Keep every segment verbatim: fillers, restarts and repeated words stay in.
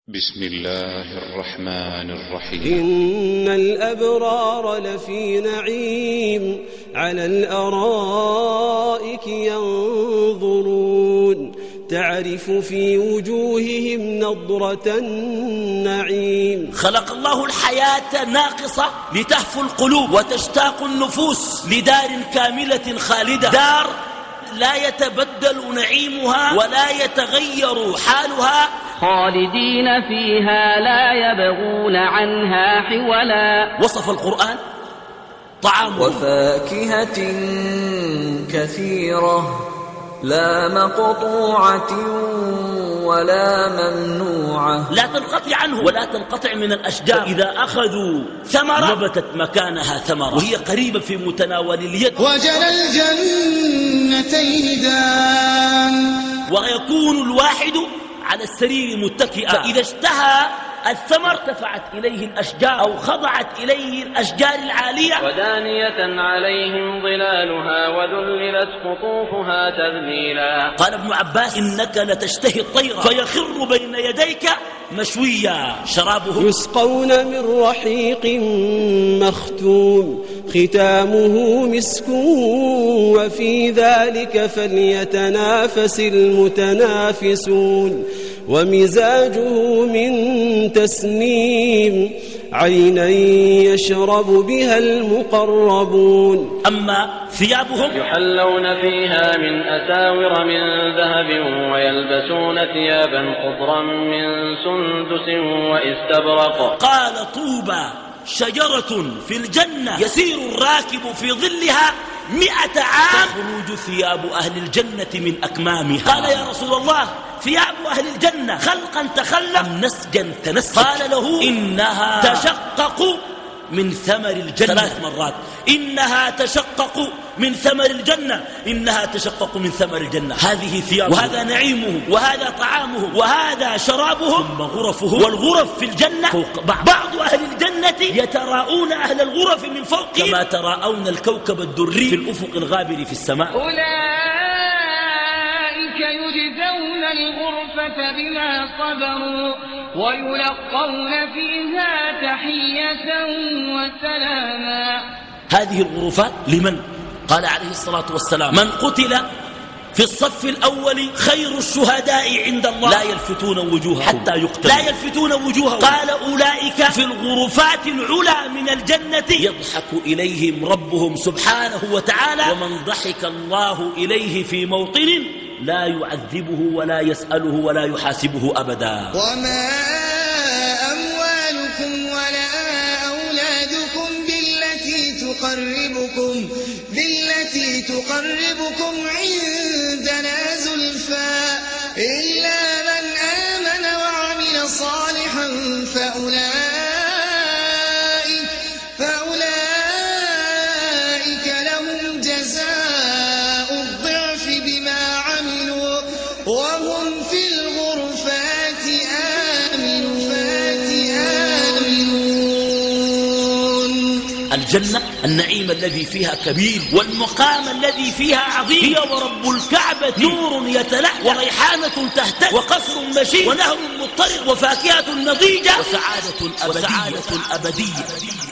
بسم الله الرحمن الرحيم. إن الأبرار لفي نعيم على الأرائك ينظرون تعرف في وجوههم نضرة النعيم. خلق الله الحياة ناقصة لتهفو القلوب وتشتاق النفوس لدار كاملة خالدة، دار لا يتبدل نعيمها ولا يتغير حالها، خالدين فيها لا يبغون عنها حولا. وصف القرآن طعام وفاكهة كثيرة لا مقطوعة ولا ممنوعة، لا تنقطع عنه ولا تنقطع من الأشجار، إذا أخذوا ثمرة نبتت مكانها ثمرة وهي قريبة في متناول اليد. وجنى الجنتين دان، ويكون الواحد على السرير متكئا، فإذا اشتهى الثمر ارتفعت إليه الأشجار أو خضعت إليه الأشجار العالية. ودانية عليهم ظلالها وذللت قطوفها تذليلا. قال ابن عباس إنك لتشتهي الطير فيخر بين يديك مشويا. شرابه يسقون من رحيق مختوم ختامه مسك وفي ذلك فليتنافس المتنافسون. ومزاجه من تسنيم عينا يشرب بها المقربون. أما ثيابهم يحلون فيها من أساور من ذهب ويلبسون ثيابا خضرا من سندس واستبرق. قال طوبى شجرة في الجنة يسير الراكب في ظلها مئة عام تخرج ثياب أهل الجنة من أكمامها. قال يا رسول الله ثياب أهل الجنة خلقا تخلق أم نسجا تنسج؟ قال له إنها تشقق من ثمر الجنة. ثلاث مرات إنها تشقق من ثمر الجنة، إنها تشقق من ثمر الجنة. هذه ثيابه وهذا نعيمه وهذا طعامه وهذا شرابه. ثم غرفه، والغرف في الجنة فوق بعض. بعض أهل الجنة يتراءون أهل الغرف من فوق كما تراءون الكوكب الدري في الأفق الغابر في السماء. أولئك يجزون الغرفة بما صبروا ويلقون فيها تحية وسلاما. هذه الغرفات لمن؟ قال عليه الصلاة والسلام من قتل في الصف الأول خير الشهداء عند الله لا يلفتون وجوههم حتى يقتلوا، لا يلفتون وجوههم. قال أولئك في الغرفات العلى من الجنة يضحك إليهم ربهم سبحانه وتعالى، ومن ضحك الله إليه في موطن لا يعذبه ولا يسأله ولا يحاسبه أبدا. وما أموالكم ولا أولادكم بالتي تقربكم بالتي تقربكم عندنا زلفى إلا من آمن وعمل صالحا فأولئك فأولئك لهم جزاء الضعف بما عملوا وهم في الغرفات آمنون. الجنة النعيم الذي فيها كبير والمقام الذي فيها عظيم. هي ورب الكعبة نور يتلألأ وريحانة تهتز وقصر مشيد ونهر مضطرد وفاكهة نضيجة وسعادة أبدية, وسعادة أبدية.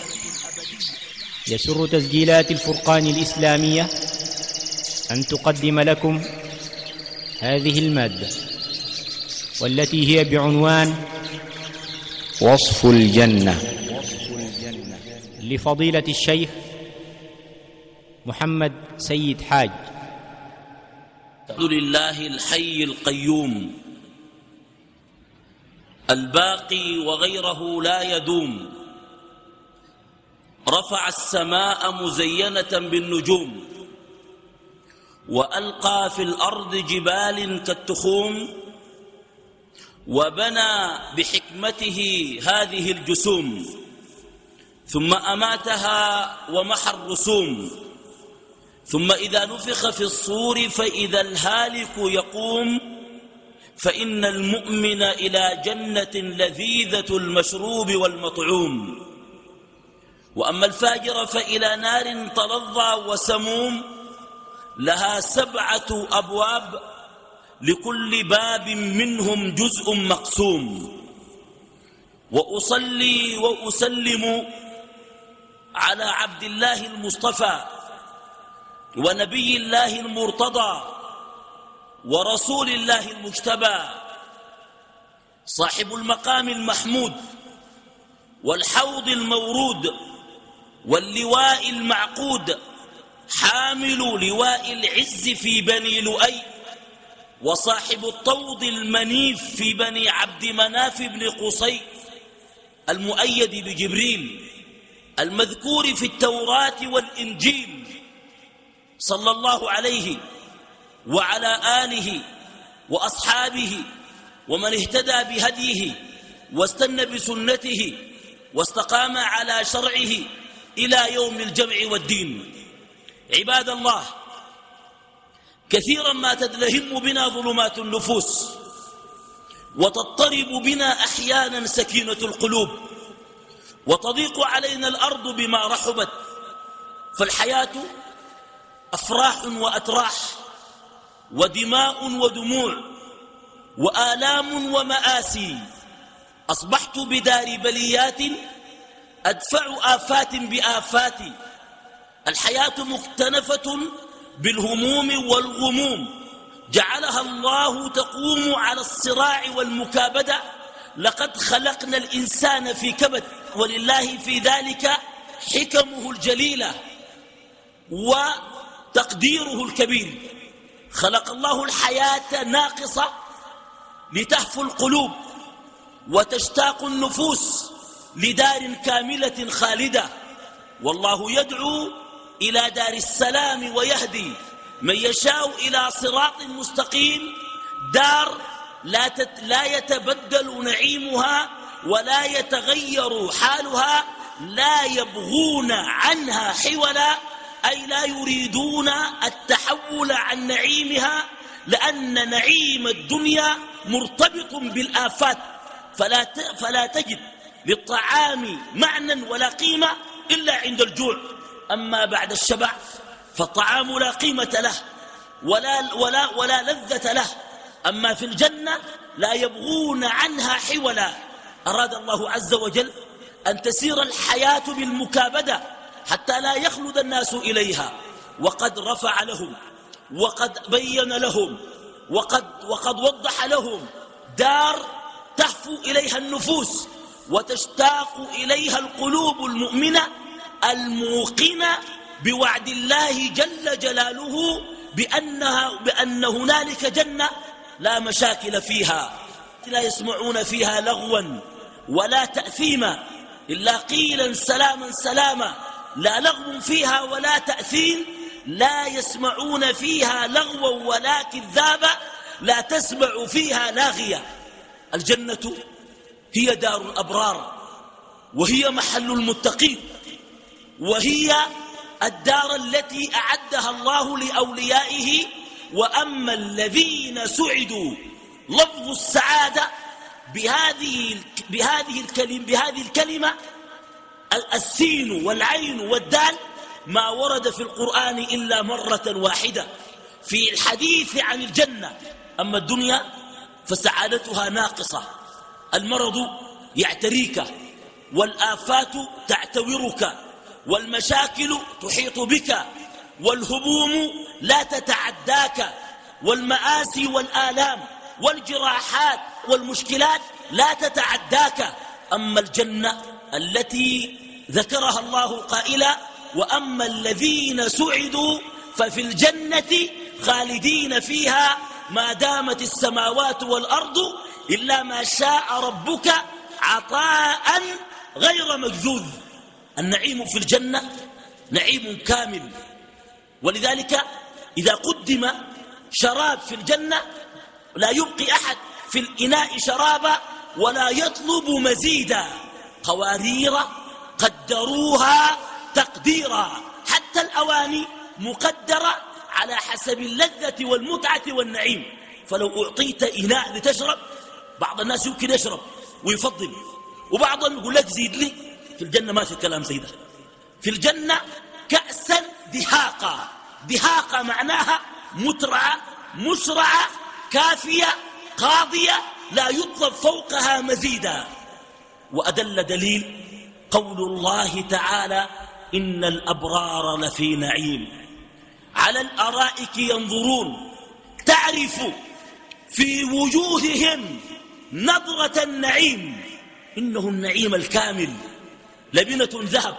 يسر تسجيلات الفرقان الإسلامية أن تقدم لكم هذه المادة والتي هي بعنوان وصف الجنة لفضيلة الشيخ محمد سيد حاج. الحمد لله الحي القيوم الباقي وغيره لا يدوم، رفع السماء مزينة بالنجوم وألقى في الأرض جبال كالتخوم وبنى بحكمته هذه الجسوم ثم أماتها ومحى الرسوم. ثم إذا نفخ في الصور فإذا الهالك يقوم، فإن المؤمن إلى جنة لذيذة المشروب والمطعوم، وأما الفاجر فإلى نار تلظى وسموم لها سبعة أبواب لكل باب منهم جزء مقسوم. وأصلي وأسلم على عبد الله المصطفى ونبي الله المرتضى ورسول الله المجتبى صاحب المقام المحمود والحوض المورود واللواء المعقود حامل لواء العز في بني لؤي وصاحب الطود المنيف في بني عبد مناف بن قصي المؤيد بجبريل المذكور في التوراة والإنجيل صلى الله عليه وعلى آله وأصحابه ومن اهتدى بهديه واستنى بسنته واستقام على شرعه إلى يوم الجمع والدين. عباد الله، كثيرا ما تدلهم بنا ظلمات النفوس وتضطرب بنا أحيانا سكينة القلوب وتضيق علينا الأرض بما رحبت، فالحياة أفراح وأتراح ودماء ودموع وآلام ومآسي. أصبحت بدار بليات أدفع آفات بآفات. الحياة مكتنفة بالهموم والغموم جعلها الله تقوم على الصراع والمكابدة. لقد خلقنا الإنسان في كبد، ولله في ذلك حكمه الجليلة وتقديره الكبير. خلق الله الحياة ناقصة لتهفو القلوب وتشتاق النفوس لدار كاملة خالدة، والله يدعو إلى دار السلام ويهدي من يشاء إلى صراط مستقيم، دار لا, تت لا يتبدل نعيمها ولا يتغير حالها، لا يبغون عنها حولا، أي لا يريدون التحول عن نعيمها، لأن نعيم الدنيا مرتبط بالآفات، فلا, فلا تجد للطعام معنى ولا قيمة إلا عند الجوع. أما بعد الشبع فالطعام لا قيمة له ولا, ولا, ولا لذة له. أما في الجنة لا يبغون عنها حولا. أراد الله عز وجل أن تسير الحياة بالمكابدة حتى لا يخلد الناس إليها، وقد رفع لهم وقد بين لهم وقد, وقد وضح لهم دار تهفو إليها النفوس وتشتاق إليها القلوب المؤمنة الموقنة بوعد الله جل جلاله بأنها بأن هنالك جنة لا مشاكل فيها، لا يسمعون فيها لغوا ولا تأثيما إلا قيلا سلاما سلاما. لا لغو فيها ولا تأثيم، لا يسمعون فيها لغوا ولا كذابا، لا تسمع فيها لاغية. الجنة هي دار الأبرار وهي محل المتقين، وهي الدار التي أعدها الله لأوليائه. وأما الذين سعدوا، لفظ السعادة بهذه بهذه الكلمة بهذه الكلمة السين والعين والدال ما ورد في القرآن إلا مرة واحدة في الحديث عن الجنة. أما الدنيا فسعادتها ناقصة، المرض يعتريك والآفات تعتورك والمشاكل تحيط بك والهموم لا تتعداك والمآسي والآلام والجراحات والمشكلات لا تتعداك. أما الجنة التي ذكرها الله قائلا: وأما الذين سعدوا ففي الجنة خالدين فيها ما دامت السماوات والأرض إلا ما شاء ربك عطاء غير مجذوذ. النعيم في الجنة نعيم كامل، ولذلك إذا قدم شراب في الجنة لا يبقي أحد في الإناء شرابا ولا يطلب مزيدا. قوارير قدروها تقديرا، حتى الأواني مقدرة على حسب اللذة والمتعة والنعيم. فلو أعطيت إناء لتشرب، بعض الناس يمكن يشرب ويفضل، وبعضهم يقول لك زيد لي. في الجنة ما في كلام زي ده. في الجنة كأسا دهاقا. دهاقا معناها مترعة مسرعة كافية قاضية لا يطلب فوقها مزيدا. وأدل دليل قول الله تعالى إن الأبرار لفي نعيم على الأرائك ينظرون تعرف في وجوههم نظرة النعيم إنه النعيم الكامل لبنة ذهب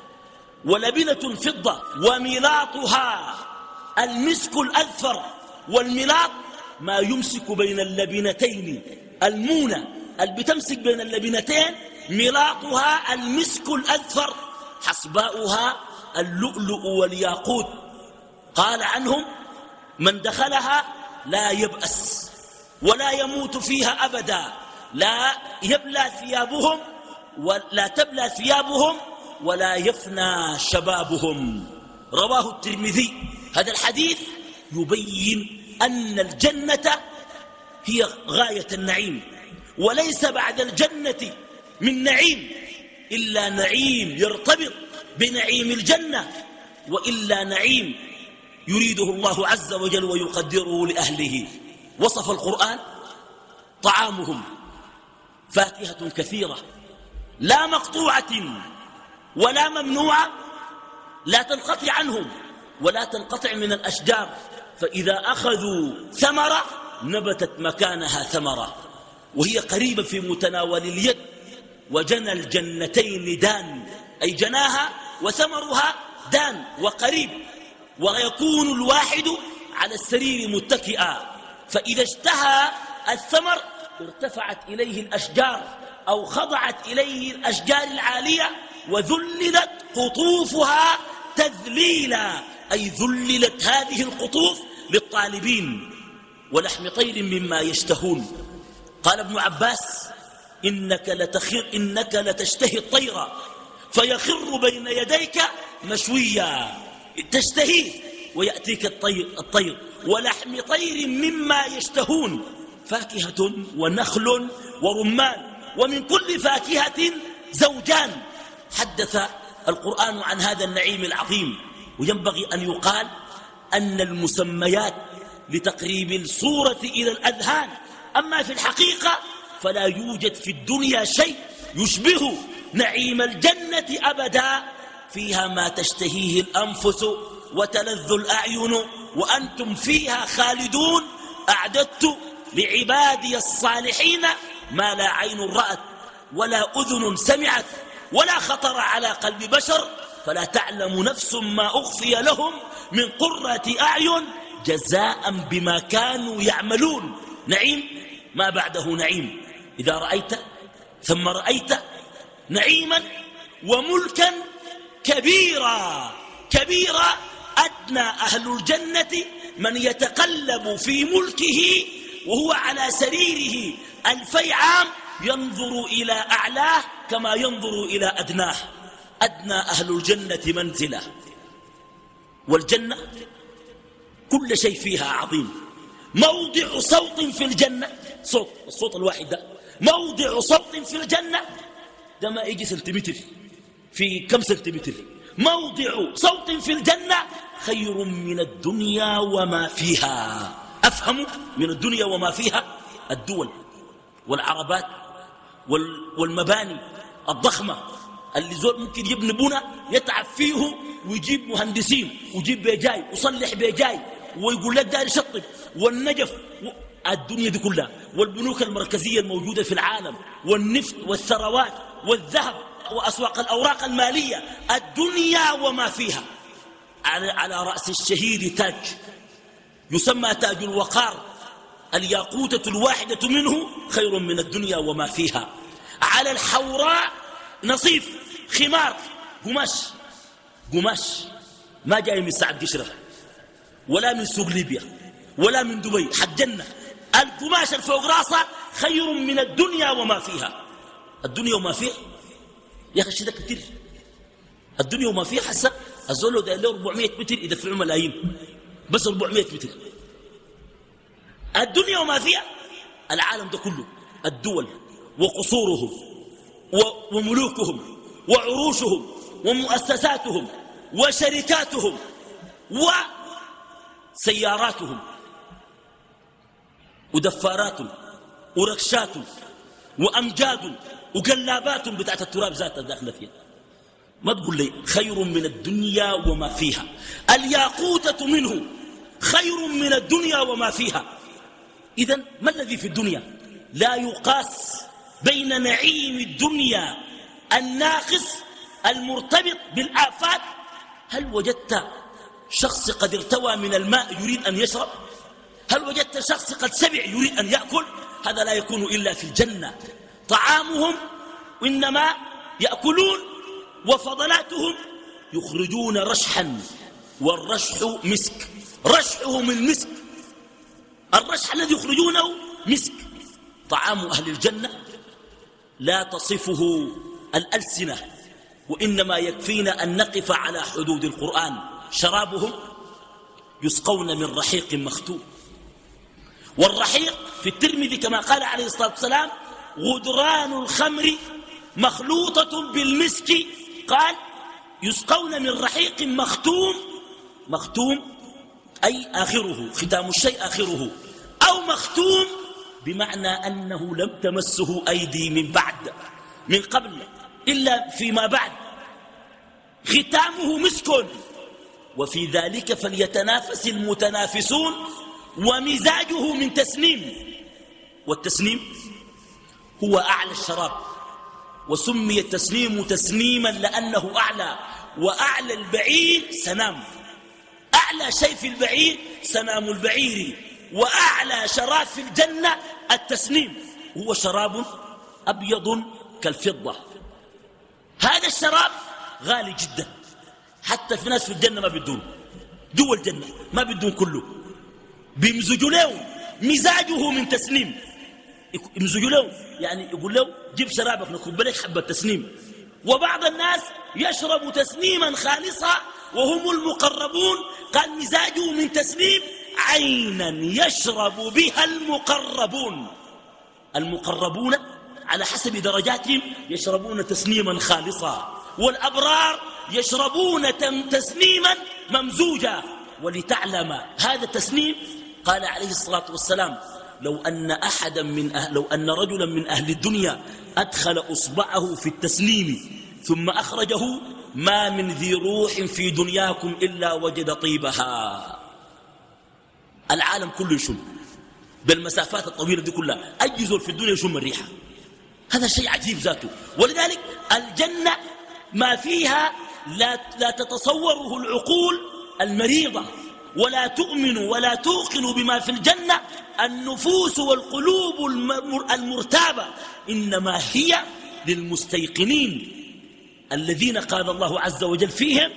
ولبنة فضة وملاطها المسك الأذفر والملاط ما يمسك بين اللبنتين المونة اللي بتمسك بين اللبنتين ملاطها المسك الأذفر حصباؤها اللؤلؤ والياقوت قال عنهم من دخلها لا يبأس ولا يموت فيها أبدا لا يبلى ثيابهم ولا تبلى ثيابهم ولا يفنى شبابهم. رواه الترمذي. هذا الحديث يبين أن الجنة هي غاية النعيم وليس بعد الجنة من نعيم إلا نعيم يرتبط بنعيم الجنة وإلا نعيم يريده الله عز وجل ويقدره لأهله. وصف القرآن طعامهم فاكهة كثيرة لا مقطوعة ولا ممنوعة لا تنقطع عنهم ولا تنقطع من الأشجار فإذا أخذوا ثمرة نبتت مكانها ثمرة وهي قريبة في متناول اليد. وجنى الجنتين دان أي جناها وثمرها دان وقريب ويكون الواحد على السرير متكئا فإذا اشتهى الثمر ارتفعت إليه الأشجار أو خضعت إليه الأشجار العالية وذللت قطوفها تذليلا أي ذللت هذه القطوف للطالبين ولحم طير مما يشتهون. قال ابن عباس إنك, لتخر إنك لتشتهي الطير فيخر بين يديك مشويا تشتهيه ويأتيك الطير, الطير ولحم طير مما يشتهون فاكهة ونخل ورمان ومن كل فاكهة زوجان. حدث القرآن عن هذا النعيم العظيم وينبغي أن يقال أن المسميات لتقريب الصورة إلى الأذهان أما في الحقيقة فلا يوجد في الدنيا شيء يشبه نعيم الجنة أبدا فيها ما تشتهيه الأنفس وتلذ الأعين وأنتم فيها خالدون أعددت لعبادي الصالحين ما لا عين رأت ولا أذن سمعت ولا خطر على قلب بشر فلا تعلم نفس ما أخفي لهم من قرة أعين جزاء بما كانوا يعملون. نعيم ما بعده نعيم. إذا رأيت ثم رأيت نعيما وملكا كبيرا كبيرا أدنى أهل الجنة من يتقلب في ملكه وهو على سريره ألفي عام ينظر إلى أعلاه كما ينظر إلى أدناه. أدنى أهل الجنة منزلة والجنة كل شيء فيها عظيم. موضع صوت في الجنة صوت الصوت الواحد ده موضع صوت في الجنة ده ما يجي سنتيمتر في كم سنتيمتر. موضع صوت في الجنة خير من الدنيا وما فيها. أفهم من الدنيا وما فيها الدول والعربات والمباني الضخمة اللي زول ممكن يبني بنا يتعب فيه ويجيب مهندسين ويجيب بيجاي ويصلح بيجاي ويقول لك داري شطب والنجف الدنيا دي كلها والبنوك المركزية الموجودة في العالم والنفط والثروات والذهب وأسواق الأوراق المالية الدنيا وما فيها. على, على رأس الشهيد تاج يسمى تاج الوقار الياقوتة الواحدة منه خير من الدنيا وما فيها. على الحوراء نصيف خمار قماش قماش ما جاي من سعد قشرة ولا من سوق ليبيا ولا من دبي حق جنة. القماش الفوق راسه خير من الدنيا وما فيها. الدنيا وما فيها يا أخي شيء كتير. الدنيا وما فيها حسا الزول ده له أربعمائة متر يدفعوا ملايين بس أربعمائة متر. الدنيا وما فيها العالم ده كله الدول وقصورهم وملوكهم وعروشهم ومؤسساتهم وشركاتهم وسياراتهم ودفارات وركشات وأمجاد وقلاباتهم بتاعت التراب ذاتها داخله فيها. ما تقول لي خير من الدنيا وما فيها. الياقوتة منه خير من الدنيا وما فيها. إذن ما الذي في الدنيا؟ لا يقاس بين نعيم الدنيا الناقص المرتبط بالآفات. هل وجدت شخص قد ارتوى من الماء يريد أن يشرب؟ هل وجدت شخص قد سبع يريد أن يأكل؟ هذا لا يكون إلا في الجنة. طعامهم إنما يأكلون وفضلاتهم يخرجون رشحا، والرشح مسك، رشحهم المسك، الرشح الذي يخرجونه مسك. طعام أهل الجنة لا تصفه الألسنة، وإنما يكفينا أن نقف على حدود القرآن. شرابهم يسقون من رحيق مختوم، والرحيق في الترمذي كما قال عليه الصلاة والسلام غدران الخمر مخلوطة بالمسك. قال يسقون من رحيق مختوم، مختوم أي آخره، ختام الشيء آخره، أو مختوم بمعنى أنه لم تمسه أيدي من بعد من قبل إلا فيما بعد، ختامه مسك. وفي ذلك فليتنافس المتنافسون. ومزاجه من تسنيم، والتسنيم هو أعلى الشراب، وسمي التسنيم تسنيما لأنه أعلى، وأعلى البعير سنام، أعلى شيء في البعير سنام البعير، وأعلى شراب في الجنة التسنيم، هو شراب أبيض كالفضة. هذا الشراب غالي جدا، حتى في ناس في الجنة ما بدون، جوا الجنة ما بدون كله، بيمزجوا له مزاجه من تسنيم. يمزجوا له يعني يقول له جيب شرابك نكب لك حبة تسنيم. وبعض الناس يشرب تسنيما خالصا وهم المقربون، قال مزاجه من تسنيم عينا يشرب بها المقربون. المقربون على حسب درجاتهم يشربون تسنيما خالصا، والأبرار يشربون تسنيما ممزوجا. ولتعلم هذا التسنيم قال عليه الصلاة والسلام لو أن أحدا من أهل لو أن رجلا من أهل الدنيا أدخل أصبعه في التسنيم ثم أخرجه ما من ذي روح في دنياكم إلا وجد طيبها. العالم كله يشم بالمسافات الطويلة دي كلها، أجزل في الدنيا يشم الريحة. هذا شيء عجيب ذاته. ولذلك الجنة ما فيها لا, لا تتصوره العقول المريضة، ولا تؤمن ولا توقن بما في الجنة النفوس والقلوب المرتابة، إنما هي للمستيقنين الذين قال الله عز وجل فيهم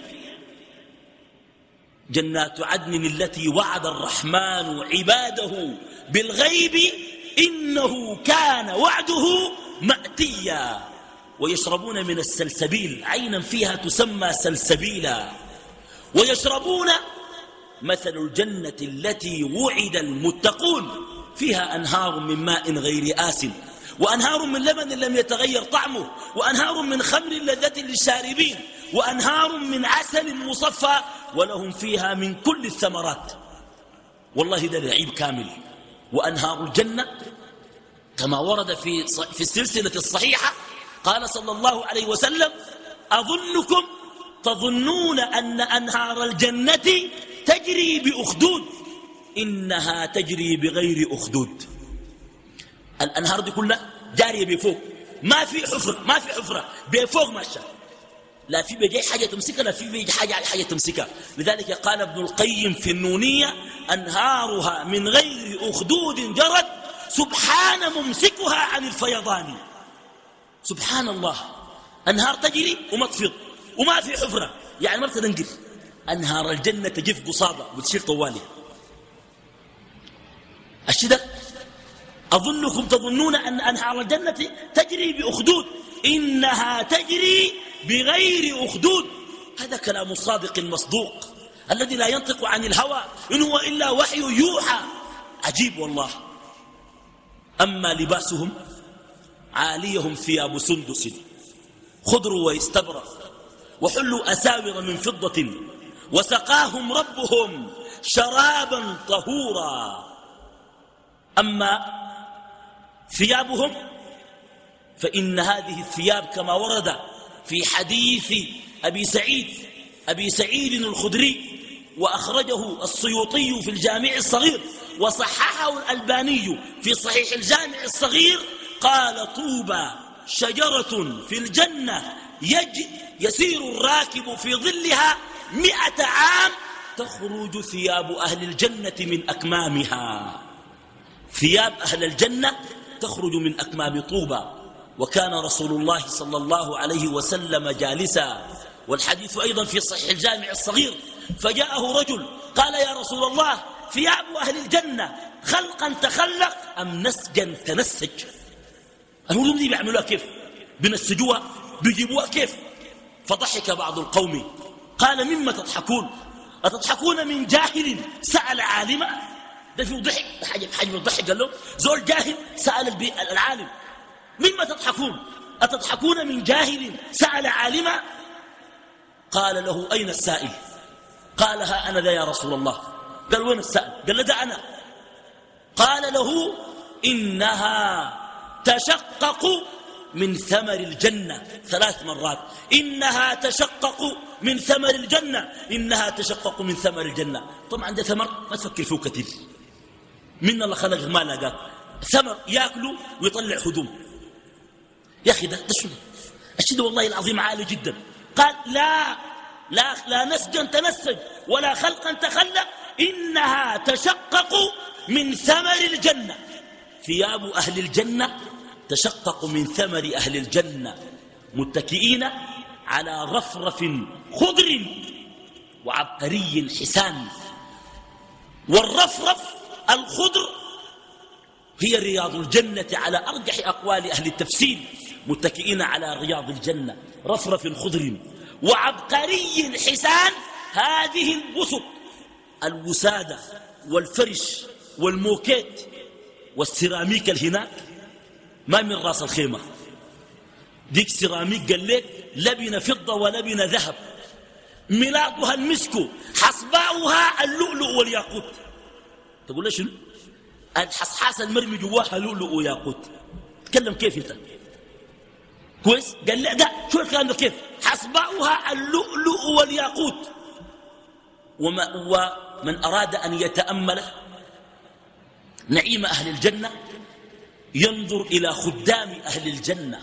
جنات عدن التي وعد الرحمن عباده بالغيب إنه كان وعده مأتيا. ويشربون من السلسبيل عينا فيها تسمى سلسبيلا. ويشربون مثل الجنة التي وعد المتقون فيها أنهار من ماء غير آسن، وأنهار من لبن لم يتغير طعمه، وأنهار من خمر لذة للشاربين، وأنهار من عسل مصفى، ولهم فيها من كل الثمرات. والله ده نعيم كامل. وأنهار الجنة كما ورد في في السلسلة الصحيحة قال صلى الله عليه وسلم أظنكم تظنون أن أنهار الجنة تجري بأخدود، إنها تجري بغير أخدود. الأنهار دي كلها جارية بفوق، ما في حفرة، ما في حفرة، بفوق ماشية، لا في بيجي حاجة تمسكها لا في بيجي حاجة حاجة تمسكها. لذلك قال ابن القيم في النونية أنهارها من غير أخدود جرت سبحان ممسكها عن الفيضان. سبحان الله، أنهار تجري وما تفيض وما في حفرة، يعني ما بتنقر. أنهار الجنة تجف قصابة وتشير طوالي. الشدة أظنكم تظنون أن أنهار الجنة تجري بأخدود، إنها تجري بغير أخدود. هذا كلام الصادق المصدوق الذي لا ينطق عن الهوى إن هو إلا وحي يوحى. عجيب والله. أما لباسهم عاليهم ثياب سندس خضر واستبرق وحلوا أساور من فضة وسقاهم ربهم شرابا طهورا. أما ثيابهم فإن هذه الثياب كما ورد في حديث أبي سعيد أبي سعيد الخدري وأخرجه السيوطي في الجامع الصغير وصححه الألباني في صحيح الجامع الصغير، قال: طوبى شجرة في الجنة يج يسير الراكب في ظلها مئة عام تخرج ثياب أهل الجنة من أكمامها. ثياب أهل الجنة تخرج من أكمام طوبى. وكان رسول الله صلى الله عليه وسلم جالسا، والحديث أيضا في صحيح الجامع الصغير، فجاءه رجل قال: يا رسول الله، ثياب أهل الجنة خلقا تخلق أم نسجا تنسج؟ الهدوم دي بيعملوها كيف؟ بنسجوها؟ بيجيبوها كيف؟ فضحك بعض القوم قال: مما تضحكون؟ أتضحكون من جاهل سأل عالما؟ ده فيه ضحك، حاجة حاجة الضحك. قال له: زول جاهل سأل العالم. مما تضحكون؟ أتضحكون من جاهل سأل عالما؟ قال له: أين السائل؟ قال: ها أنا ذا يا رسول الله. قال: وين السائل؟ قال له: ده أنا. قال له: إنها تشقق من ثمر الجنة. ثلاث مرات: إنها تشقق من ثمر الجنة، إنها تشقق من ثمر الجنة. طبعا ده ثمر ما تفكر فيه كثير، من الله خلق ما لقاك ثمر يأكله ويطلع هدوم. يا أخي ده, ده شنو الشيء؟ والله العظيم عالي جدا. قال: لا لا لا نسجا تنسج ولا خلقا تخلق، إنها تشقق من ثمر الجنة. ثياب أهل الجنة تشقق من ثمر أهل الجنة، متكئين على رفرف خضر وعبقري حسان. والرفرف الخضر هي رياض الجنة على أرجح أقوال أهل التفسير، متكئين على رياض الجنة، رفرف خضر وعبقري حسان. هذه البسط، الوسادة والفرش والموكيت والسيراميك الهناك ما من راس الخيمة، ديك سيراميك قال لك لبن فضة ولبن ذهب، ملاطها المسك، حصباؤها اللؤلؤ والياقوت. تقول لي شنو؟ الحصحاس المرمي جواها لؤلؤ وياقوت. تكلم كيف انت؟ كويس؟ قال لا ده شو الكلام ده كيف؟ حصباؤها اللؤلؤ والياقوت. وما ومن أراد أن يتأمل نعيم أهل الجنة ينظر إلى خدام أهل الجنة،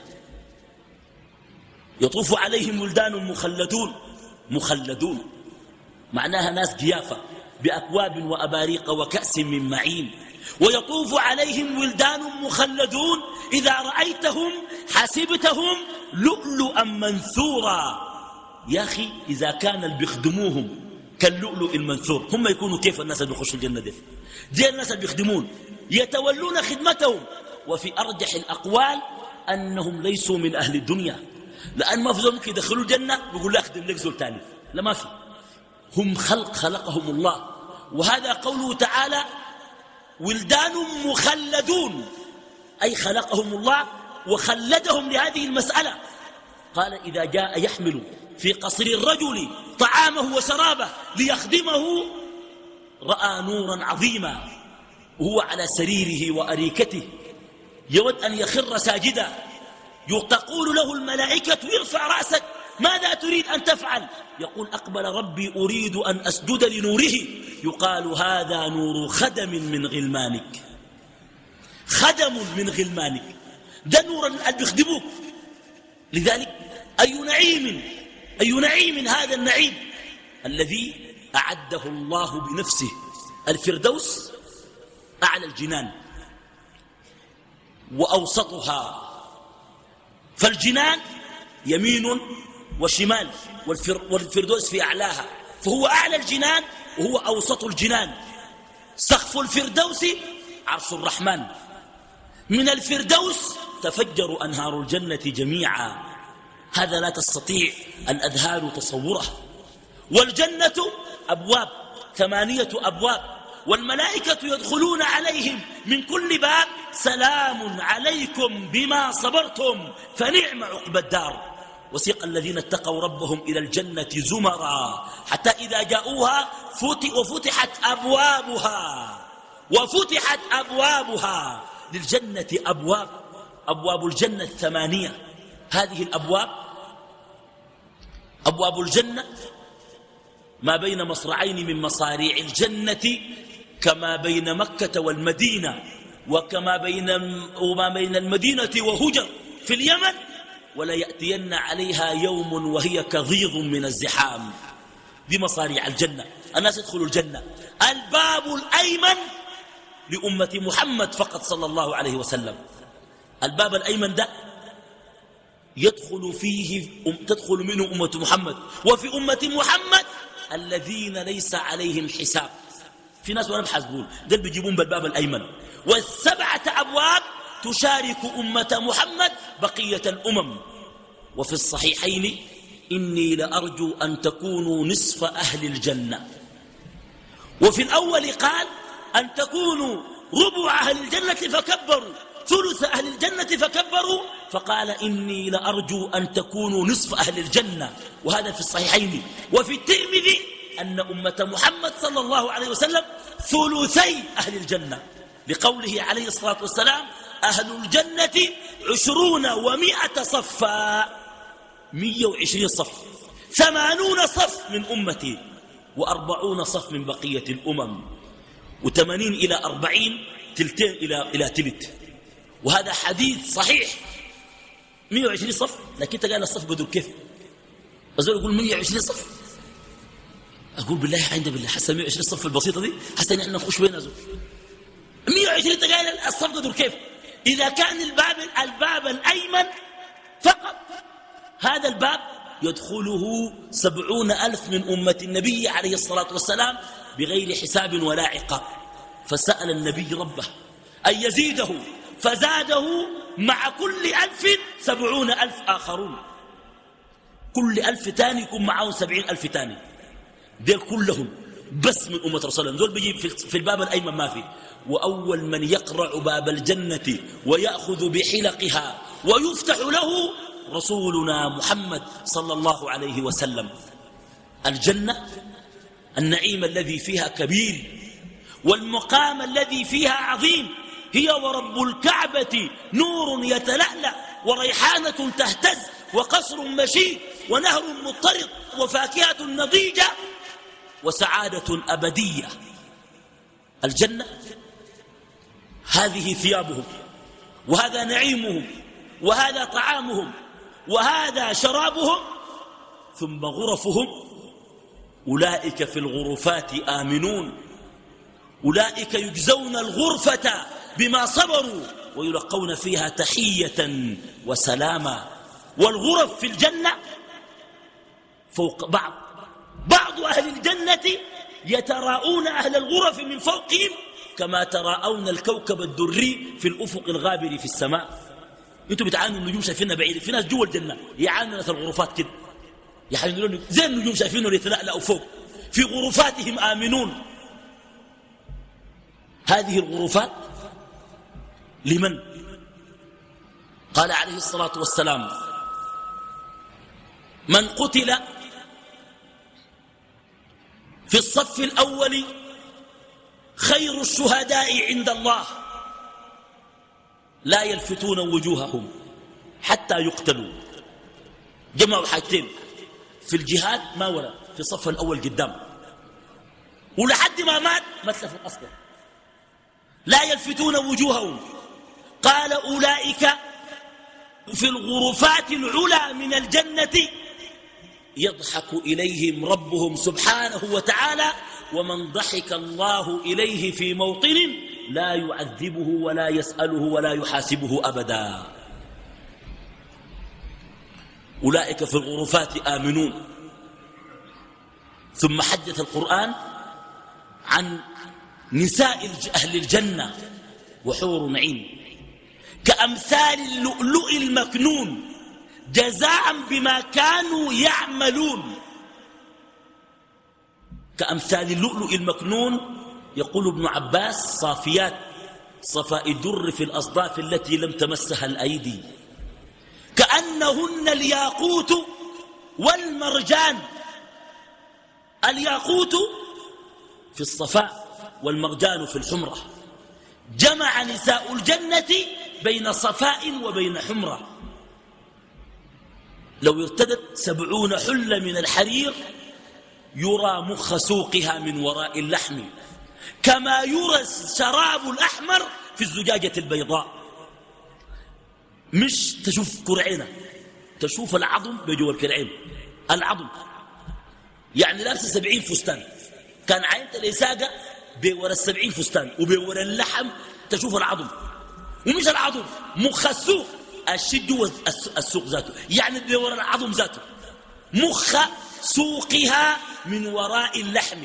يطوف عليهم ولدان مخلدون. مخلدون معناها ناس ضيافة بأكواب وأباريق وكأس من معين. ويطوف عليهم ولدان مخلدون إذا رأيتهم حسبتهم لؤلؤا منثورا. يا أخي إذا كان اللي بيخدموهم كاللؤلؤ المنثور، هم يكونوا كيف الناس اللي بيخشوا الجنة دي؟ دي الناس اللي بيخدمون يتولون خدمتهم. وفي أرجح الأقوال أنهم ليسوا من أهل الدنيا، لأن ما في زول ممكن يدخلوا الجنة بيقول لا أخدم لك زول تاني، لا ما في. هم خلق خلقهم الله. وهذا قوله تعالى ولدان مخلدون، أي خلقهم الله وخلدهم لهذه المسألة. قال: إذا جاء يحمل في قصر الرجل طعامه وشرابه ليخدمه رأى نورا عظيما وهو على سريره وأريكته يود أن يخر ساجدا، تقول له الملائكة: ارفع رأسك، ماذا تريد أن تفعل؟ يقول: أقبل ربي أريد أن أسجد لنوره. يقال: هذا نور خدم من غلمانك. خدم من غلمانك، ده نور اللي بيخدموك. لذلك أي نعيم أي نعيم هذا النعيم الذي أعده الله بنفسه. الفردوس أعلى الجنان وأوسطها، فالجنان يمين وشمال، والفردوس في أعلاها، فهو أعلى الجنان وهو أوسط الجنان. سقف الفردوس عرش الرحمن، من الفردوس تفجر أنهار الجنة جميعا. هذا لا تستطيع الأذهان تصوره. والجنة أبواب، ثمانية أبواب، والملائكة يدخلون عليهم من كل باب: سلام عليكم بما صبرتم فنعم عقبى الدار. وسيق الذين اتقوا ربهم إلى الجنة زمرا حتى إذا جاءوها وفتحت أبوابها وفتحت أبوابها للجنة أبواب. أبواب الجنة الثمانية. هذه الأبواب أبواب الجنة ما بين مصرعين من مصاريع الجنة، كما بين مكة والمدينة، وكما بين وما بين المدينة وهجر في اليمن، ولا يأتين عليها يوم وهي كضيض من الزحام. دي مصاريع الجنة. الناس يدخلوا الجنة. الباب الأيمن لأمة محمد فقط صلى الله عليه وسلم. الباب الأيمن ده يدخل فيه تدخل منه أمة محمد، وفي أمة محمد الذين ليس عليهم حساب. في ناس وانا بحاسبون دول بيجيبون بالباب الأيمن. والسبعة أبواب تشارك أمة محمد بقية الأمم. وفي الصحيحين إني لأرجو أن تكونوا نصف أهل الجنة. وفي الأول قال أن تكونوا ربع أهل الجنة فكبروا، ثلث أهل الجنة فكبروا، فقال إني لأرجو أن تكونوا نصف أهل الجنة. وهذا في الصحيحين. وفي الترمذي أن أمة محمد صلى الله عليه وسلم ثلثي أهل الجنة، لقوله عليه الصلاة والسلام أهل الجنة عشرون ومائة صفا، مية وعشرين صف، ثمانون صف من أمتي، وأربعون صف من بقية الأمم، وثمانين إلى أربعين، تلتين إلى, إلى تلت. وهذا حديث صحيح. مية وعشرين صف، لكن تقال الصف قدر كيف؟ أزول يقول مية وعشرين صف، أقول بالله عند بالله حسن مية وعشرين صف البسيطة دي حسن إحنا نخش وين أزول مية وعشرين تقال الصف قدر كيف؟ إذا كان الباب الباب الأيمن فقط، هذا الباب يدخله سبعون ألف من أمة النبي عليه الصلاة والسلام بغير حساب ولا عقاب. فسأل النبي ربه أن يزيده فزاده، مع كل ألف سبعون ألف آخرون، كل ألف تاني يكون معهم سبعين ألف تاني، ديل كلهم بس من أمة رسول الله. زول بيجي في الباب الأيمن ما في. وأول من يقرع باب الجنة ويأخذ بحلقها ويفتح له رسولنا محمد صلى الله عليه وسلم. الجنة النعيم الذي فيها كبير، والمقام الذي فيها عظيم. هي ورب الكعبة نور يتلألأ، وريحانة تهتز، وقصر مشيد، ونهر مضطرد، وفاكهة نضيجة، وسعادة أبدية. الجنة هذه ثيابهم، وهذا نعيمهم، وهذا طعامهم، وهذا شرابهم، ثم غرفهم. أولئك في الغرفات آمنون، أولئك يجزون الغرفة بما صبروا ويلقون فيها تحية وسلاما. والغرف في الجنة فوق بعض، بعض أهل الجنة يتراءون أهل الغرف من فوقهم كما تراءون الكوكب الدري في الأفق الغابر في السماء. انتوا بتعانوا النجوم شايفينها بعيد، في ناس جوا الجنة يعانوا ناس الغرفات كده، يحاولون زي النجوم شايفينه يتلألأوا فوق. في غرفاتهم آمنون. هذه الغرفات لمن؟ قال عليه الصلاة والسلام من قتل في الصف الأول خير الشهداء عند الله، لا يلفتون وجوههم حتى يقتلوا. جمعوا حاجتين في الجهاد ما ولا في الصف الأول قدام، ولحد ما مات ما تلفوا أصلا، لا يلفتون وجوههم. قال أولئك في الغرفات العلى من الجنة يضحك إليهم ربهم سبحانه وتعالى، ومن ضحك الله إليه في موطن لا يعذبه ولا يسأله ولا يحاسبه أبدا. أولئك في الغرفات آمنون. ثم حدث القرآن عن نساء أهل الجنة وحور عين كأمثال اللؤلؤ المكنون جزاء بما كانوا يعملون. كأمثال اللؤلؤ المكنون، يقول ابن عباس صافيات صفاء الدر في الأصداف التي لم تمسها الأيدي، كأنهن الياقوت والمرجان. الياقوت في الصفاء والمرجان في الحمرة. جمع نساء الجنة بين صفاء وبين حمرة. لو ارتدت سبعون حلة من الحرير يرى مخ سوقها من وراء اللحم، كما يرى الشراب الأحمر في الزجاجة البيضاء. مش تشوف كرعينة، تشوف العظم بجوا الكرعين، العظم. يعني لابسه سبعين فستان، كان عينت الإساقة بورا السبعين فستان، وبورا اللحم تشوف العظم، ومش العظم، مخ السوق، الشد جوا السوق ذاته، يعني بورا العظم ذاته، مخ سوقها من وراء اللحم.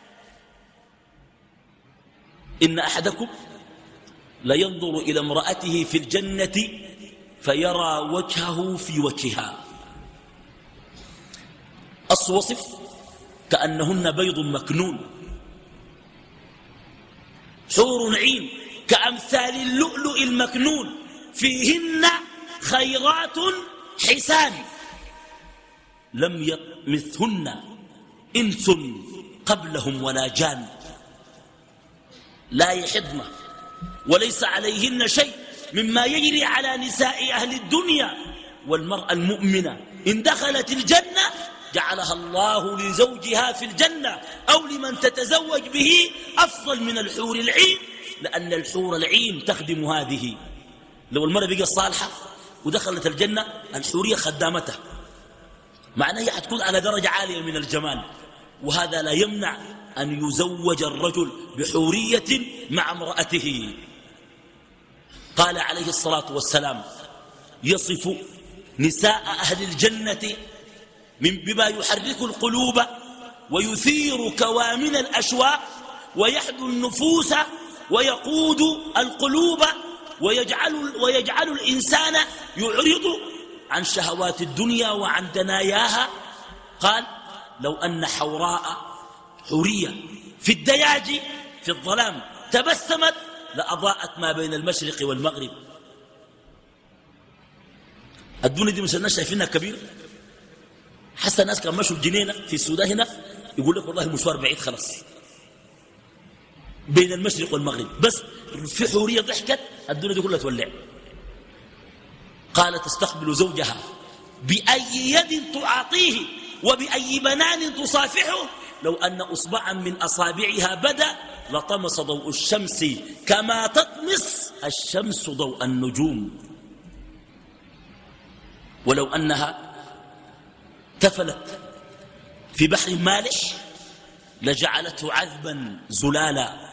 إن أحدكم لا ينظر إلى امرأته في الجنة فيرى وجهه في وجهها. الوصف كأنهن بيض مكنون، حور عين كأمثال اللؤلؤ المكنون، فيهن خيرات حسان لم يطمثهن إنس قبلهم ولا جان، لا يحضن وليس عليهن شيء مما يجري على نساء أهل الدنيا. والمرأة المؤمنة إن دخلت الجنة جعلها الله لزوجها في الجنة أو لمن تتزوج به أفضل من الحور العين، لأن الحور العين تخدم هذه. لو المرأة بقى صالحة ودخلت الجنة الحورية خدامتها، معناه هي حتكون على درجة عالية من الجمال، وهذا لا يمنع أن يزوج الرجل بحورية مع امرأته. قال عليه الصلاة والسلام يصف نساء أهل الجنة من بما يحرك القلوب ويثير كوامن الأشواق ويحدو النفوس ويقود القلوب ويجعل, ويجعل الإنسان يعرض عن شهوات الدنيا وعن دناياها. قال لو أن حوراء حورية في الدياج في الظلام تبسمت لأضاءت ما بين المشرق والمغرب. الدنيا دي مثلنا شايفينها كبير، حتى الناس كان مشوا الجنينة في السودان هنا يقول لك والله مشوار بعيد خلاص بين المشرق والمغرب، بس في حورية ضحكت الدنيا دي كلها تولع. قالت تستقبل زوجها بأي يد تعاطيه وبأي بنان تصافحه، لو أن أصبعا من أصابعها بدا لطمس ضوء الشمس كما تطمس الشمس ضوء النجوم. ولو أنها تفلت في بحر مالح لجعلته عذبا زلالا.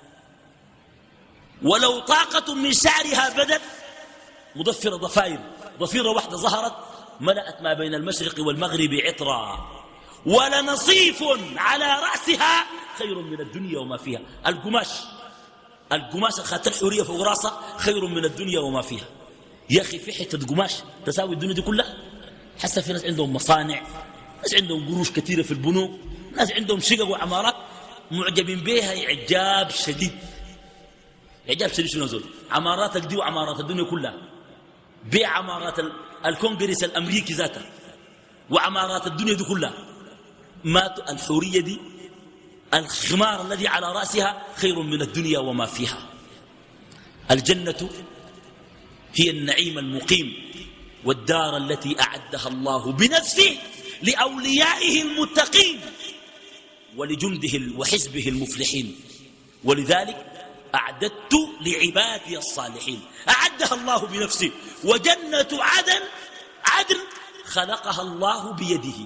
ولو طاقة من شعرها بدت مضفرة ضفائر، ضفيرة واحدة ظهرت ملأت ما بين المشرق والمغرب عطرا. ولنصيف على رأسها خير من الدنيا وما فيها. القماش القماش الخاتم الحورية فوق راسها خير من الدنيا وما فيها. يا أخي في حتة قماش تساوي الدنيا دي كلها. حتى في ناس عندهم مصانع، ناس عندهم قروش كثيرة في البنوك، ناس عندهم شقق وعمارات معجبين بها إعجاب شديد. إعجاب شديد شنو نزول عماراتك دي وعمارات الدنيا كلها، بيع عمارات الكونغرس الأمريكي ذاته وعمارات الدنيا دي كلها. ما الحورية دي الخمار الذي على رأسها خير من الدنيا وما فيها. الجنة هي النعيم المقيم والدار التي أعدها الله بنفسه لأوليائه المتقين ولجنده وحزبه المفلحين. ولذلك أعددت لعبادي الصالحين، أعدها الله بنفسه. وجنة عدن عدن خلقها الله بيده.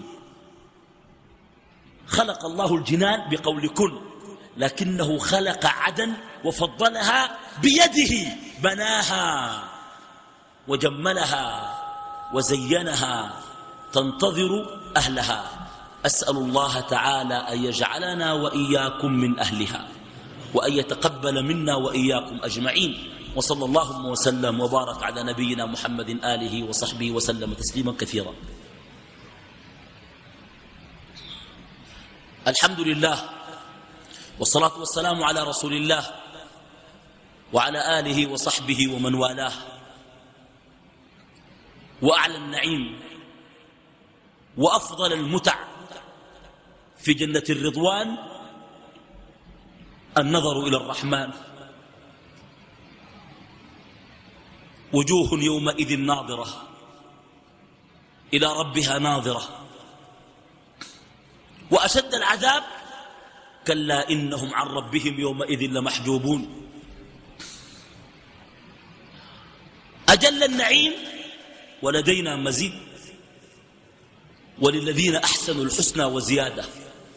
خلق الله الجنان بقول كن، لكنه خلق عدن وفضلها بيده، بناها وجملها وزينها تنتظر أهلها. أسأل الله تعالى أن يجعلنا وإياكم من أهلها وأن يتقبل منا وإياكم أجمعين. وصلى الله وسلم وبارك على نبينا محمد آله وصحبه وسلم تسليما كثيرا. الحمد لله والصلاة والسلام على رسول الله وعلى آله وصحبه ومن والاه. وأعلى النعيم وأفضل المتع في جنة الرضوان النظر إلى الرحمن. وجوه يومئذ ناظرة إلى ربها ناظرة. وأشد العذاب كلا إنهم عن ربهم يومئذ لمحجوبون. أجل النعيم ولدينا مزيد، وللذين أحسنوا الحسنى وزيادة.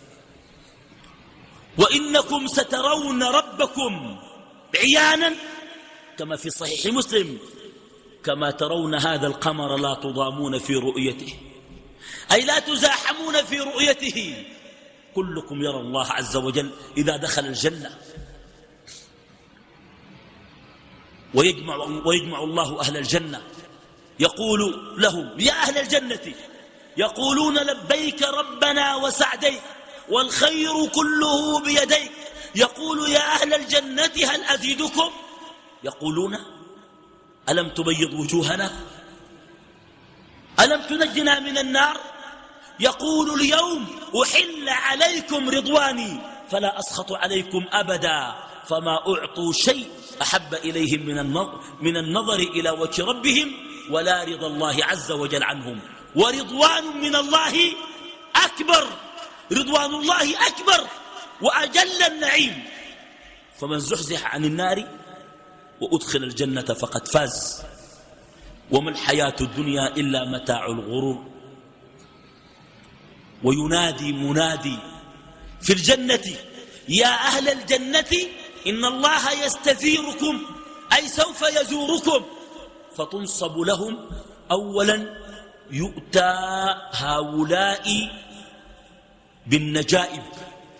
وإنكم سترون ربكم عيانا كما في صحيح مسلم كما ترون هذا القمر لا تضامون في رؤيته، أي لا تزاحمون في رؤيته. كلكم يرى الله عز وجل إذا دخل الجنة. ويجمع, ويجمع الله أهل الجنة يقول لهم يا أهل الجنة، يقولون لبيك ربنا وسعديك والخير كله بيديك. يقول يا أهل الجنة هل أزيدكم؟ يقولون ألم تبيض وجوهنا؟ ألم تنجنا من النار؟ يقول اليوم أحل عليكم رضواني فلا أسخط عليكم أبدا. فما أعطوا شيء أحب إليهم من النظر, من النظر إلى وجه ربهم ولا رضا الله عز وجل عنهم. ورضوان من الله أكبر، رضوان الله أكبر وأجل النعيم. فمن زحزح عن النار وأدخل الجنة فقد فاز. وما الحياة الدنيا إلا متاع الغرور. وينادي منادي في الجنة يا أهل الجنة إن الله يستثيركم، أي سوف يزوركم. فتنصب لهم أولا يؤتى هؤلاء بالنجائب،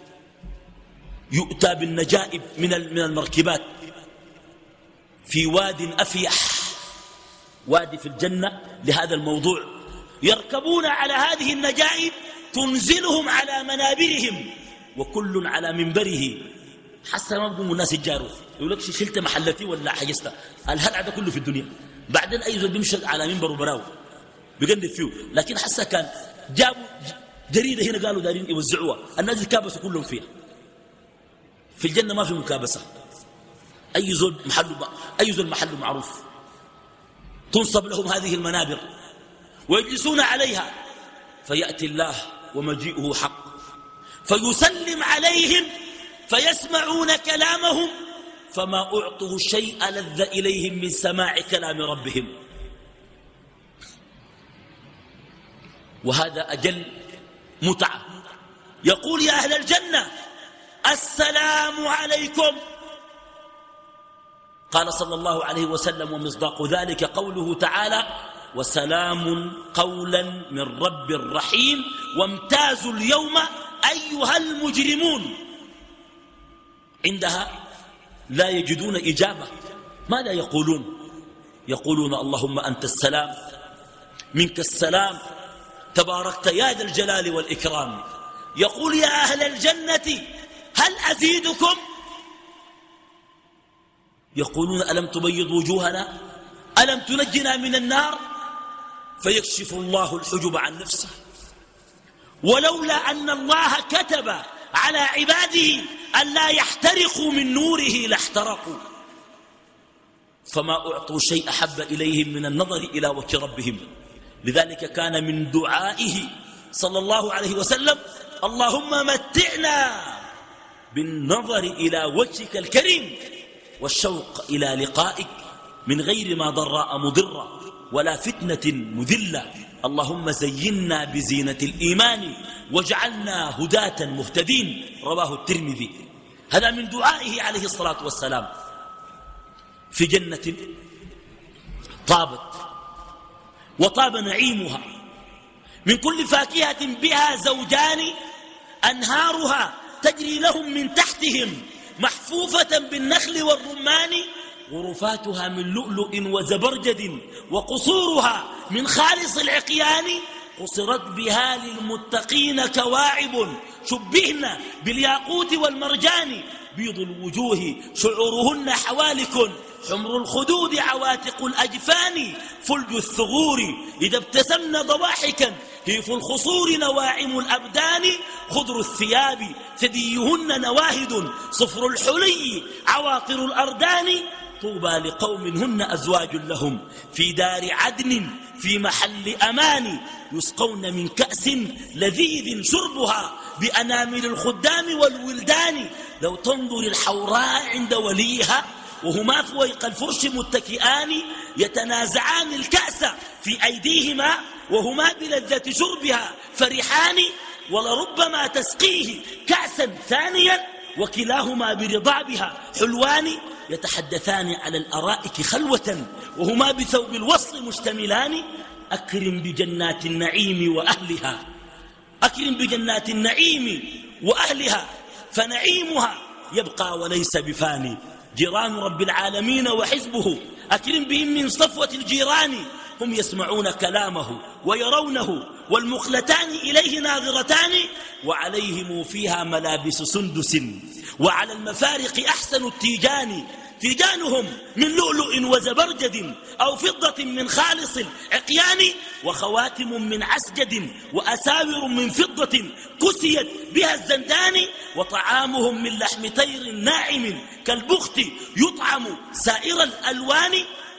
يؤتى بالنجائب من من المركبات في واد أفيح، وادي في الجنة لهذا الموضوع. يركبون على هذه النجائب تنزلهم على منابرهم وكل على منبره. حسنا ما بقوم الناس يجاروا يقول لك شلت محلتي ولا حجزتها. الهلع ده كله في الدنيا. بعدين أي زول بيمشي على منبر وبراو بيقلب فيه. لكن حسا كان جابوا جريدة هنا قالوا دارين يوزعوها، الناس الكابسة كلهم فيها. في الجنة ما في مكابسة. أي زول محله أي زول محله معروف. تنصب لهم هذه المنابر ويجلسون عليها فيأتي الله ومجيئه حق فيسلم عليهم فيسمعون كلامهم فما أعطوا شيء لذ إليهم من سماع كلام ربهم. وهذا أجل متعة. يقول يا أهل الجنة السلام عليكم. قال صلى الله عليه وسلم ومصداق ذلك قوله تعالى وسلام قولا من رب رحيم وامتازوا اليوم أيها المجرمون. عندها لا يجدون إجابة. ماذا يقولون؟ يقولون اللهم أنت السلام منك السلام تباركت يا ذا الجلال والإكرام. يقول يا أهل الجنة هل أزيدكم؟ يقولون ألم تبيض وجوهنا؟ ألم تنجنا من النار؟ فيكشف الله الحجب عن نفسه. ولولا أن الله كتب على عباده أن لا يحترقوا من نوره لاحترقوا. فما أعطوا شيء أحب إليهم من النظر إلى وجه ربهم. لذلك كان من دعائه صلى الله عليه وسلم اللهم متعنا بالنظر إلى وجهك الكريم والشوق إلى لقائك من غير ما ضراء مضرة ولا فتنة مذلة. اللهم زينا بزينة الإيمان واجعلنا هداة مهتدين. رواه الترمذي. هذا من دعائه عليه الصلاة والسلام. في جنة طابت وطاب نعيمها من كل فاكهة بها زوجان أنهارها تجري لهم من تحتهم محفوفة بالنخل والرمان غرفاتها من لؤلؤ وزبرجد وقصورها من خالص العقيان قصرت بها للمتقين كواعب شبهن بالياقوت والمرجان بيض الوجوه شعورهن حوالك حمر الخدود عواتق الأجفان فلج الثغور إذا ابتسمن ضواحكا هيف الخصور نواعم الأبدان خضر الثياب ثديهن نواهد صفر الحلي عواطر الأردان طوبى لقوم هن أزواج لهم في دار عدن في محل أمان يسقون من كأس لذيذ شربها بأنامل الخدام والولدان. لو تنظر الحوراء عند وليها وهما فويق الفرش متكئان يتنازعان الكأس في أيديهما وهما بلذة شربها فرحان، ولربما تسقيه كأسا ثانيا وكلاهما برضابها حلوان. يتحدثان على الأرائك خلوة وهما بثوب الوصل مشتملان. أكرم بجنات النعيم وأهلها، أكرم بجنات النعيم وأهلها فنعيمها يبقى وليس بفاني. جيران رب العالمين وحزبه أكرم بهم من صفوة الجيران. هم يسمعون كلامه ويرونه والمخلتان إليه ناظرتان. وعليهم فيها ملابس سندس وعلى المفارق أحسن التيجان. تيجانهم من لؤلؤ وزبرجد أو فضة من خالص العقيان. وخواتم من عسجد وأساور من فضة كسيت بها الزندان. وطعامهم من لحم طير ناعم كالبخت يطعم سائر الألوان.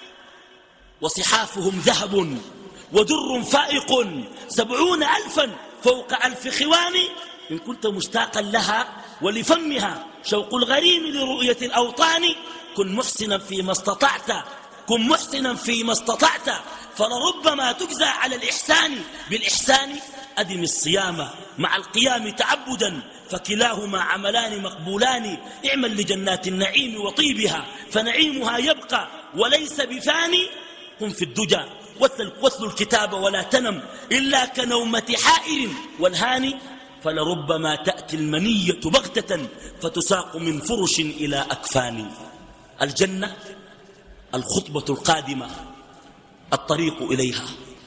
وصحافهم ذهب ودر فائق سبعون ألفا فوق ألف خوان. إن كنت مشتاقا لها ولفمها شوق الغريم لرؤية الأوطان. كن محسنا فيما استطعت، كن محسنا فيما استطعت فلربما تجزى على الإحسان بالإحسان. أدم الصيام مع القيام تعبدا فكلاهما عملان مقبولان. اعمل لجنات النعيم وطيبها فنعيمها يبقى وليس بفاني. قم في الدجى واتل الكتاب ولا تنم إلا كنومة حائر والهاني. فلربما تأتي المنية بغتة فتساق من فرش إلى أكفان. الجنة الخطبة القادمة الطريق إليها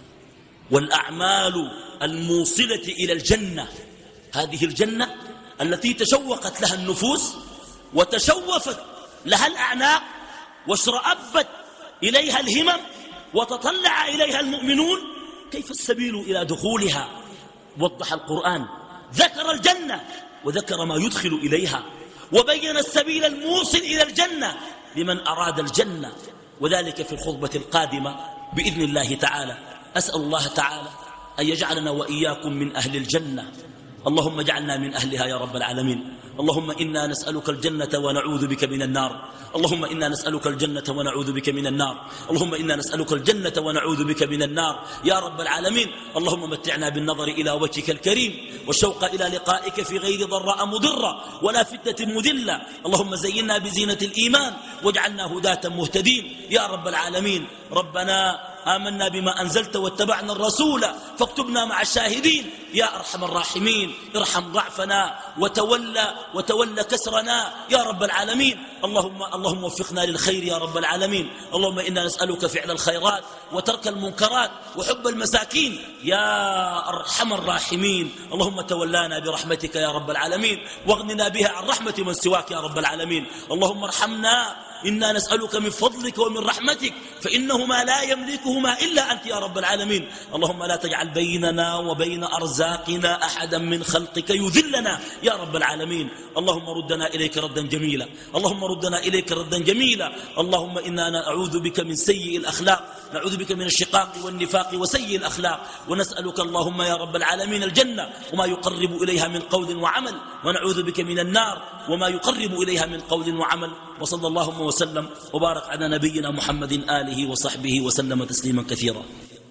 والأعمال الموصلة إلى الجنة. هذه الجنة التي تشوقت لها النفوس وتشوفت لها الأعناق واشرأبت إليها الهمم وتطلع إليها المؤمنون. كيف السبيل إلى دخولها؟ وضح القرآن، ذكر الجنة وذكر ما يدخل إليها وبين السبيل الموصل إلى الجنة لمن أراد الجنة، وذلك في الخطبة القادمة بإذن الله تعالى. أسأل الله تعالى أن يجعلنا وإياكم من أهل الجنة. اللهم اجعلنا من أهلها يا رب العالمين. اللهم إنا نسألك الجنة ونعوذ بك من النار. اللهم إنا نسألك الجنة ونعوذ بك من النار. اللهم إنا نسألك الجنة ونعوذ بك من النار يا رب العالمين. اللهم متعنا بالنظر إلى وجهك الكريم والشوق إلى لقائك في غير ضراء مضرة ولا فتنة مذلة. اللهم زينا بزينة الإيمان واجعلنا هداة مهتدين يا رب العالمين. ربنا آمنا بما أنزلت واتبعنا الرسول فاكتبنا مع الشاهدين يا أرحم الراحمين. ارحم ضعفنا وتولى وتولى كسرنا يا رب العالمين. اللهم اللهم وفقنا للخير يا رب العالمين. اللهم إنا نسألك فعل الخيرات وترك المنكرات وحب المساكين يا أرحم الراحمين. اللهم تولانا برحمتك يا رب العالمين واغننا بها عن رحمة من سواك يا رب العالمين. اللهم ارحمنا، إنا نسألك من فضلك ومن رحمتك فإنهما لا يملكهما إلا أنت يا رب العالمين. اللهم لا تجعل بيننا وبين أرزاقنا أحدا من خلقك يذلنا يا رب العالمين. اللهم ردنا إليك ردا جميلا، اللهم ردنا إليك ردا جميلا. اللهم إنا نعوذ بك من سيء الأخلاق، نعوذ بك من الشقاق والنفاق وسيء الأخلاق، ونسألك اللهم يا رب العالمين الجنة وما يقرب إليها من قول وعمل، ونعوذ بك من النار وما يقرب إليها من قول وعمل. وصلى اللهم وسلم وبارك على نبينا محمد آله وصحبه وسلم تسليما كثيرا.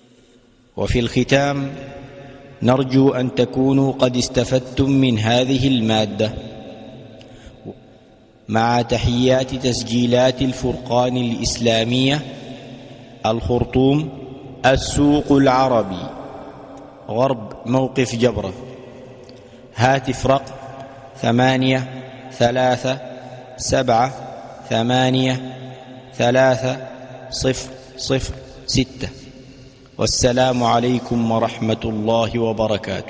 وفي الختام نرجو أن تكونوا قد استفدتم من هذه المادة، مع تحيات تسجيلات الفرقان الإسلامية، الخرطوم، السوق العربي، غرب موقف جبرة. هاتف رقم ثمانية ثلاثة سبعة ثمانية ثلاثة صفر صفر ستة. والسلام عليكم ورحمة الله وبركاته.